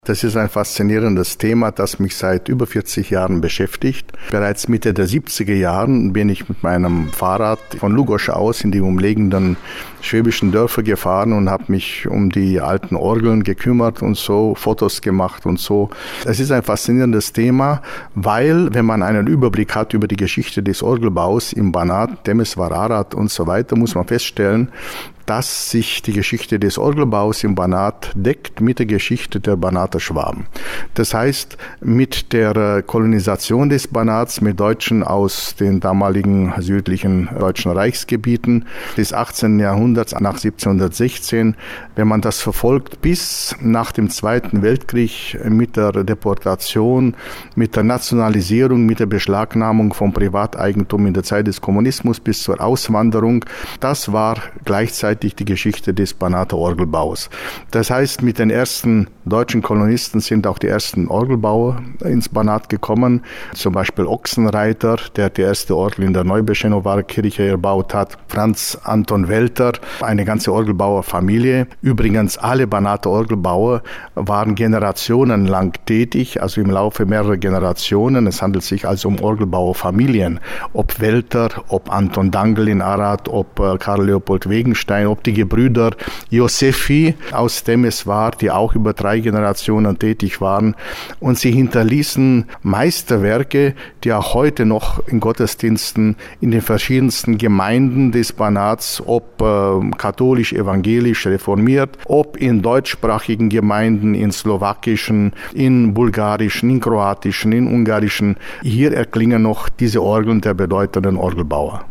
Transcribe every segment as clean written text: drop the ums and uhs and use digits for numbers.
Das ist ein faszinierendes Thema, das mich seit über 40 Jahren beschäftigt. Bereits Mitte der 70er Jahren bin ich mit meinem Fahrrad von Lugosz aus in die umliegenden schwäbischen Dörfer gefahren und habe mich um die alten Orgeln gekümmert und so Fotos gemacht und so. Es ist ein faszinierendes Thema, weil, wenn man einen Überblick hat über die Geschichte des Orgelbaus im Banat, Temesvar, Arad und so weiter, muss man feststellen, dass sich die Geschichte des Orgelbaus im Banat deckt mit der Geschichte der Banater Schwaben. Das heißt, mit der Kolonisation des Banats mit Deutschen aus den damaligen südlichen deutschen Reichsgebieten des 18. Jahrhunderts nach 1716, wenn man das verfolgt, bis nach dem Zweiten Weltkrieg mit der Deportation, mit der Nationalisierung, mit der Beschlagnahmung von Privateigentum in der Zeit des Kommunismus bis zur Auswanderung, das war gleichzeitig die Geschichte des Banater Orgelbaus. Das heißt, mit den ersten deutschen Kolonisten sind auch die ersten Orgelbauer ins Banat gekommen. Zum Beispiel Ochsenreiter, der die erste Orgel in der Neubeschenower Kirche erbaut hat. Franz Anton Welter, eine ganze Orgelbauerfamilie. Übrigens, alle Banater Orgelbauer waren generationenlang tätig, also im Laufe mehrerer Generationen. Es handelt sich also um Orgelbauerfamilien. Ob Welter, ob Anton Dangl in Arad, ob Karl Leopold Wegenstein, ob die Gebrüder Josefi aus Temesvar, die auch über 3 Generationen tätig waren. Und sie hinterließen Meisterwerke, die auch heute noch in Gottesdiensten in den verschiedensten Gemeinden des Banats, ob katholisch, evangelisch, reformiert, ob in deutschsprachigen Gemeinden, in slowakischen, in bulgarischen, in kroatischen, in ungarischen, hier erklingen noch diese Orgeln der bedeutenden Orgelbauer.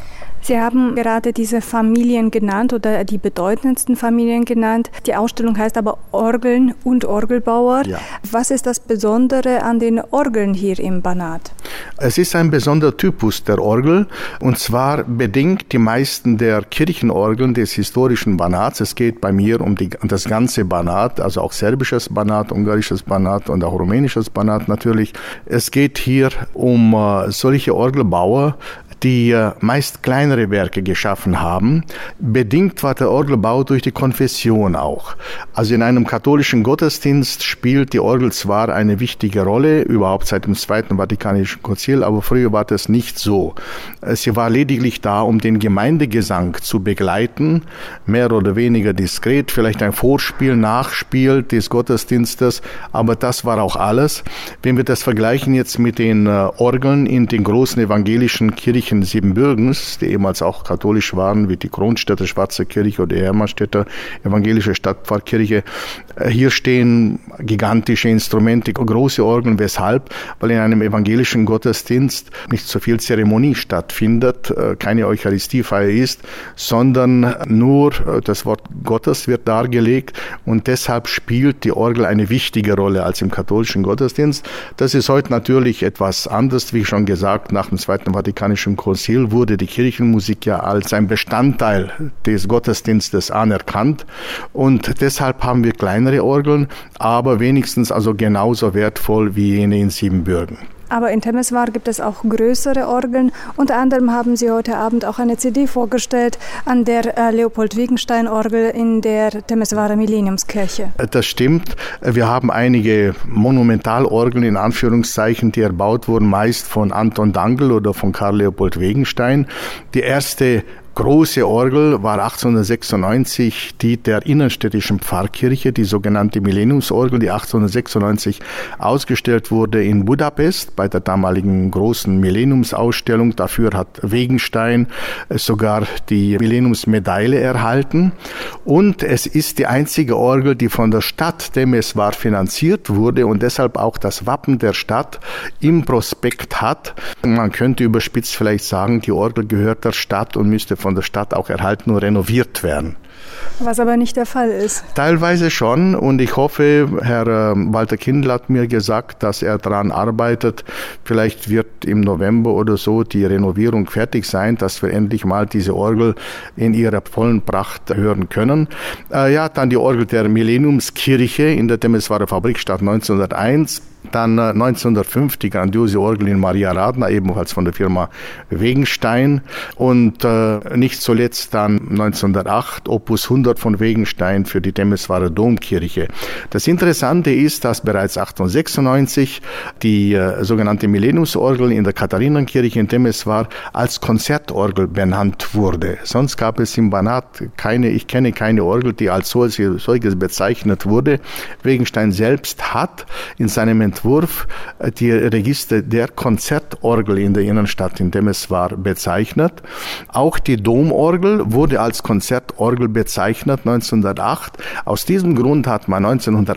Sie haben gerade diese Familien genannt oder die bedeutendsten Familien genannt. Die Ausstellung heißt aber Orgeln und Orgelbauer. Ja. Was ist das Besondere an den Orgeln hier im Banat? Es ist ein besonderer Typus der Orgel, und zwar bedingt die meisten der Kirchenorgeln des historischen Banats. Es geht bei mir um das ganze Banat, also auch serbisches Banat, ungarisches Banat und auch rumänisches Banat natürlich. Es geht hier um solche Orgelbauer, die meist kleinere Werke geschaffen haben. Bedingt war der Orgelbau durch die Konfession auch. Also in einem katholischen Gottesdienst spielt die Orgel zwar eine wichtige Rolle, überhaupt seit dem Zweiten Vatikanischen Konzil, aber früher war das nicht so. Sie war lediglich da, um den Gemeindegesang zu begleiten, mehr oder weniger diskret, vielleicht ein Vorspiel, Nachspiel des Gottesdienstes, aber das war auch alles. Wenn wir das vergleichen jetzt mit den Orgeln in den großen evangelischen Kirchen Siebenbürgens, die ehemals auch katholisch waren, wie die Kronstädter Schwarze Kirche oder die Hermannstädter Evangelische Stadtpfarrkirche. Hier stehen gigantische Instrumente, große Orgeln. Weshalb? Weil in einem evangelischen Gottesdienst nicht so viel Zeremonie stattfindet, keine Eucharistiefeier ist, sondern nur das Wort Gottes wird dargelegt, und deshalb spielt die Orgel eine wichtige Rolle als im katholischen Gottesdienst. Das ist heute natürlich etwas anders, wie schon gesagt, nach dem Zweiten Vatikanischen Konzil wurde die Kirchenmusik ja als ein Bestandteil des Gottesdienstes anerkannt, und deshalb haben wir kleinere Orgeln, aber wenigstens also genauso wertvoll wie jene in Siebenbürgen. Aber in Temesvar gibt es auch größere Orgeln. Unter anderem haben Sie heute Abend auch eine CD vorgestellt an der Leopold-Wegenstein-Orgel in der Temesvarer Millenniumskirche. Das stimmt. Wir haben einige Monumentalorgeln in Anführungszeichen, die erbaut wurden, meist von Anton Dangl oder von Karl Leopold Wegenstein. Die erste große Orgel war 1896 die der innenstädtischen Pfarrkirche, die sogenannte Millenniumsorgel, die 1896 ausgestellt wurde in Budapest bei der damaligen großen Millenniumsausstellung. Dafür hat Wegenstein sogar die Millenniumsmedaille erhalten. Und es ist die einzige Orgel, die von der Stadt Temesvar finanziert wurde und deshalb auch das Wappen der Stadt im Prospekt hat. Man könnte überspitzt vielleicht sagen, die Orgel gehört der Stadt und müsste von der Stadt auch erhalten und renoviert werden. Was aber nicht der Fall ist. Teilweise schon, und ich hoffe, Herr Walter Kindl hat mir gesagt, dass er daran arbeitet. Vielleicht wird im November oder so die Renovierung fertig sein, dass wir endlich mal diese Orgel in ihrer vollen Pracht hören können. Dann die Orgel der Millenniumskirche in der Temesvarer Fabrikstadt 1901. Dann 1905 die grandiose Orgel in Maria Radna, ebenfalls von der Firma Wegenstein. Und nicht zuletzt dann 1908 Opus 600 von Wegenstein für die Temeswarer Domkirche. Das Interessante ist, dass bereits 1896 die sogenannte Millenniumsorgel in der Katharinenkirche in Temeswar als Konzertorgel benannt wurde. Sonst gab es im Banat ich kenne keine Orgel, die als solches bezeichnet wurde. Wegenstein selbst hat in seinem Entwurf die Register der Konzertorgel in der Innenstadt in Temeswar bezeichnet. Auch die Domorgel wurde als Konzertorgel bezeichnet 1908. Aus diesem Grund hat man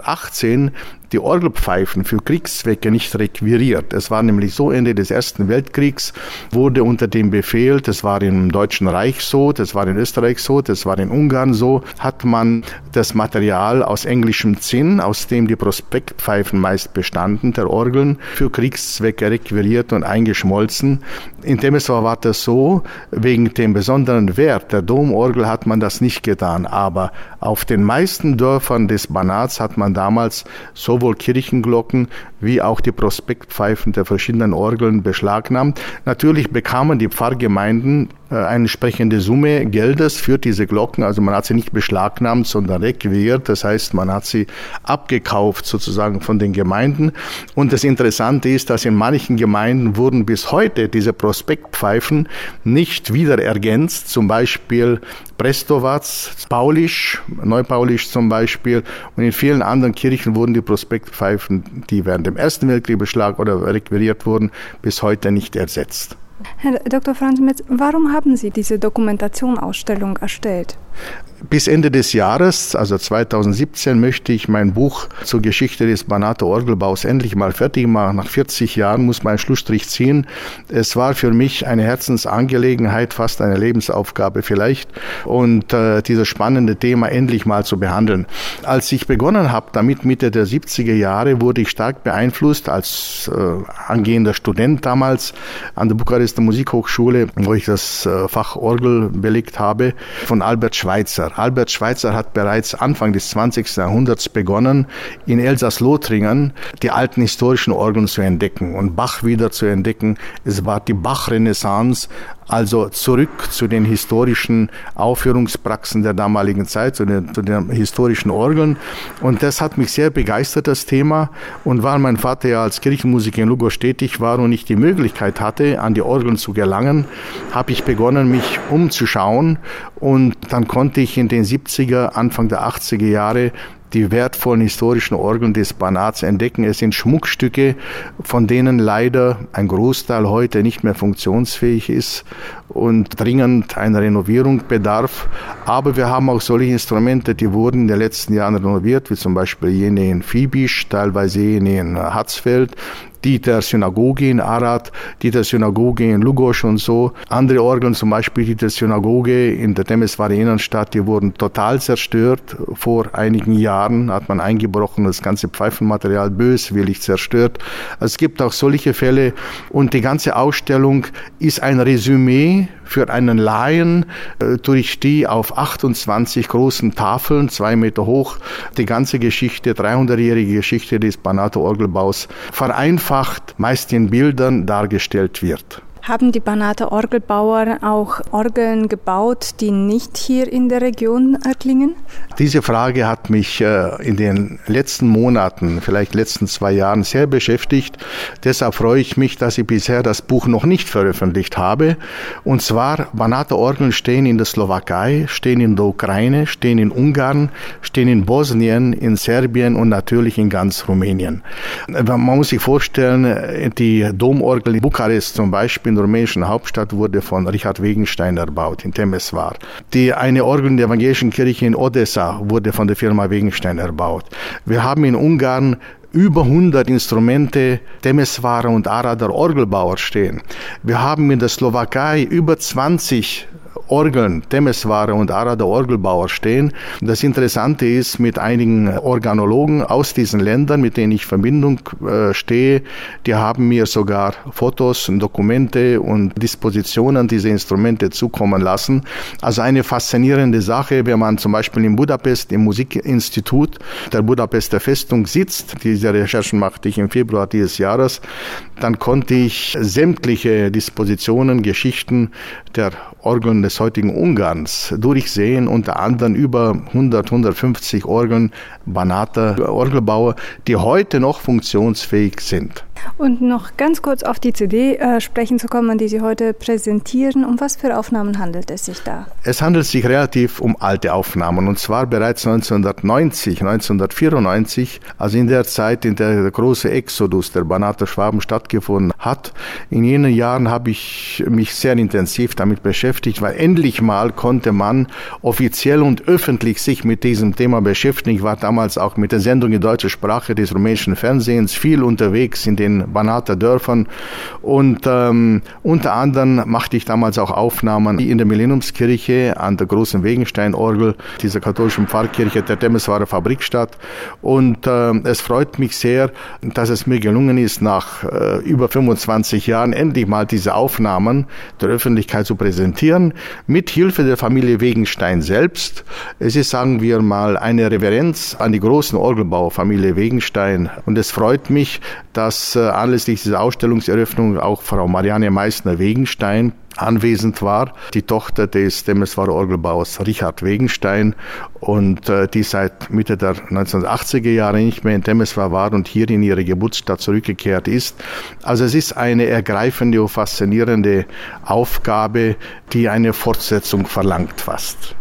1918 die Orgelpfeifen für Kriegszwecke nicht requiriert. Es war nämlich so, Ende des Ersten Weltkriegs wurde unter dem Befehl, das war im Deutschen Reich so, das war in Österreich so, das war in Ungarn so, hat man das Material aus englischem Zinn, aus dem die Prospektpfeifen meist bestanden, der Orgeln, für Kriegszwecke requiriert und eingeschmolzen. In Temeswar war das so, wegen dem besonderen Wert der Domorgel hat man das nicht getan, aber auf den meisten Dörfern des Banats hat man damals sowohl Kirchenglocken wie auch die Prospektpfeifen der verschiedenen Orgeln beschlagnahmt. Natürlich bekamen die Pfarrgemeinden eine entsprechende Summe Geldes für diese Glocken. Also man hat sie nicht beschlagnahmt, sondern requiriert. Das heißt, man hat sie abgekauft sozusagen von den Gemeinden. Und das Interessante ist, dass in manchen Gemeinden wurden bis heute diese Prospektpfeifen nicht wieder ergänzt. Zum Beispiel Brestovac, Paulisch, Neupaulisch zum Beispiel. Und in vielen anderen Kirchen wurden die Prospektpfeifen, die während dem Ersten Weltkrieg requiriert wurden, bis heute nicht ersetzt. Herr Dr. Franz Metz, warum haben Sie diese Dokumentationausstellung erstellt? Bis Ende des Jahres, also 2017, möchte ich mein Buch zur Geschichte des Banater Orgelbaus endlich mal fertig machen. Nach 40 Jahren muss man einen Schlussstrich ziehen. Es war für mich eine Herzensangelegenheit, fast eine Lebensaufgabe vielleicht, und dieses spannende Thema endlich mal zu behandeln. Als ich begonnen habe, damit Mitte der 70er Jahre, wurde ich stark beeinflusst als angehender Student damals an der Bukarester Musikhochschule, wo ich das Fach Orgel belegt habe, von Albert Schweitzer. Albert Schweitzer hat bereits Anfang des 20. Jahrhunderts begonnen, in Elsass-Lothringen die alten historischen Orgeln zu entdecken und Bach wieder zu entdecken. Es war die Bach-Renaissance, also zurück zu den historischen Aufführungspraxen der damaligen Zeit, zu den historischen Orgeln. Und das hat mich sehr begeistert, das Thema. Und weil mein Vater ja als Kirchenmusiker in Lugos tätig war und ich die Möglichkeit hatte, an die Orgeln zu gelangen, habe ich begonnen, mich umzuschauen. Und dann konnte ich in den 70er, Anfang der 80er Jahre die wertvollen historischen Orgeln des Banats entdecken. Es sind Schmuckstücke, von denen leider ein Großteil heute nicht mehr funktionsfähig ist und dringend einer Renovierung bedarf. Aber wir haben auch solche Instrumente, die wurden in den letzten Jahren renoviert, wie zum Beispiel jene in Fibisch, teilweise jene in Hatzfeld, die der Synagoge in Arad, die der Synagoge in Lugos und so. Andere Orgeln, zum Beispiel die der Synagoge in der Temeswarer Innenstadt, die wurden total zerstört. Vor einigen Jahren hat man eingebrochen, das ganze Pfeifenmaterial böswillig zerstört. Es gibt auch solche Fälle und die ganze Ausstellung ist ein Resümee für einen Laien, durch die auf 28 großen Tafeln, 2 Meter hoch, die ganze Geschichte, 300-jährige Geschichte des Banater Orgelbaus vereinfacht, meist in Bildern dargestellt wird. Haben die Banater Orgelbauer auch Orgeln gebaut, die nicht hier in der Region erklingen? Diese Frage hat mich in den letzten Monaten, vielleicht letzten 2 Jahren sehr beschäftigt. Deshalb freue ich mich, dass ich bisher das Buch noch nicht veröffentlicht habe. Und zwar, Banater Orgeln stehen in der Slowakei, stehen in der Ukraine, stehen in Ungarn, stehen in Bosnien, in Serbien und natürlich in ganz Rumänien. Man muss sich vorstellen, die Domorgel in Bukarest zum Beispiel, in der rumänischen Hauptstadt, wurde von Richard Wegenstein erbaut, in Temeswar. Eine Orgel in der evangelischen Kirche in Odessa wurde von der Firma Wegenstein erbaut. Wir haben in Ungarn über 100 Instrumente Temeswarer und Arader Orgelbauer stehen. Wir haben in der Slowakei über 20 Orgeln, Temeswarer und Arader Orgelbauer stehen. Das Interessante ist, mit einigen Organologen aus diesen Ländern, mit denen ich in Verbindung stehe, die haben mir sogar Fotos und Dokumente und Dispositionen dieser Instrumente zukommen lassen. Also eine faszinierende Sache, wenn man zum Beispiel in Budapest im Musikinstitut der Budapester Festung sitzt, diese Recherchen machte ich im Februar dieses Jahres, dann konnte ich sämtliche Dispositionen, Geschichten der Orgeln des heutigen Ungarns durchsehen, unter anderem über 150 Orgeln Banater Orgelbauer, die heute noch funktionsfähig sind. Und noch ganz kurz auf die CD sprechen zu kommen, die Sie heute präsentieren. Um was für Aufnahmen handelt es sich da? Es handelt sich relativ um alte Aufnahmen, und zwar bereits 1994, also in der Zeit, in der der große Exodus der Banater Schwaben stattgefunden hat. In jenen Jahren habe ich mich sehr intensiv damit beschäftigt, weil endlich mal konnte man offiziell und öffentlich sich mit diesem Thema beschäftigen. Ich war damals auch mit der Sendung in deutscher Sprache des rumänischen Fernsehens viel unterwegs in den Banater Dörfern, und unter anderem machte ich damals auch Aufnahmen in der Millenniumskirche an der großen Wegensteinorgel dieser katholischen Pfarrkirche der Temeswarer Fabrikstadt, und es freut mich sehr, dass es mir gelungen ist, nach über 25 Jahren endlich mal diese Aufnahmen der Öffentlichkeit zu präsentieren, mit Hilfe der Familie Wegenstein selbst. Es ist, sagen wir mal, eine Reverenz an die großen Orgelbauerfamilie Wegenstein, und es freut mich, dass anlässlich dieser Ausstellungseröffnung auch Frau Marianne Meissner-Wegenstein anwesend war, die Tochter des Temeswarer Orgelbauers Richard Wegenstein, und die seit Mitte der 1980er Jahre nicht mehr in Temeswar war und hier in ihre Geburtsstadt zurückgekehrt ist. Also es ist eine ergreifende und faszinierende Aufgabe, die eine Fortsetzung verlangt fast.